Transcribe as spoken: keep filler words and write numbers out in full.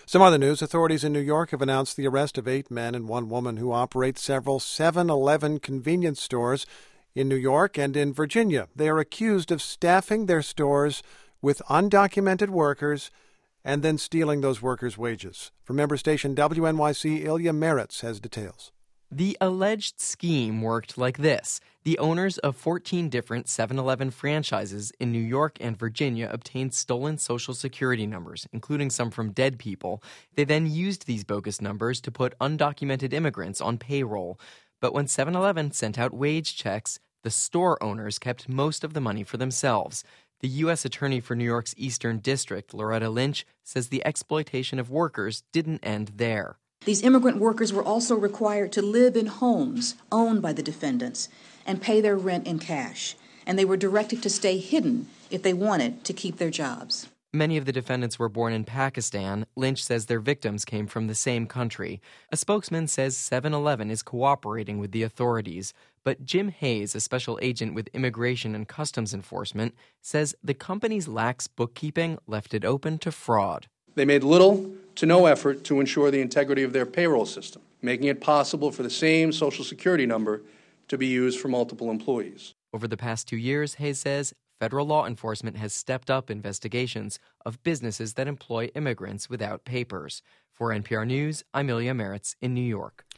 Some other news. Authorities in New York have announced the arrest of eight men and one woman who operate several seven eleven convenience stores in New York and in Virginia. They are accused of staffing their stores with undocumented workers and then stealing those workers' wages. From member station W N Y C, Ilya Meritz has details. The alleged scheme worked like this. The owners of fourteen different seven eleven franchises in New York and Virginia obtained stolen Social Security numbers, including some from dead people. They then used these bogus numbers to put undocumented immigrants on payroll. But when seven eleven sent out wage checks, the store owners kept most of the money for themselves. The U S Attorney for New York's Eastern District, Loretta Lynch, says the exploitation of workers didn't end there. These immigrant workers were also required to live in homes owned by the defendants and pay their rent in cash, and they were directed to stay hidden if they wanted to keep their jobs. Many of the defendants were born in Pakistan. Lynch says their victims came from the same country. A spokesman says seven eleven is cooperating with the authorities. But Jim Hayes, a special agent with Immigration and Customs Enforcement, says the company's lax bookkeeping left it open to fraud. They made little to no effort to ensure the integrity of their payroll system, making it possible for the same Social Security number to be used for multiple employees. Over the past two years, Hayes says, federal law enforcement has stepped up investigations of businesses that employ immigrants without papers. For N P R News, I'm Ilya Meritz in New York.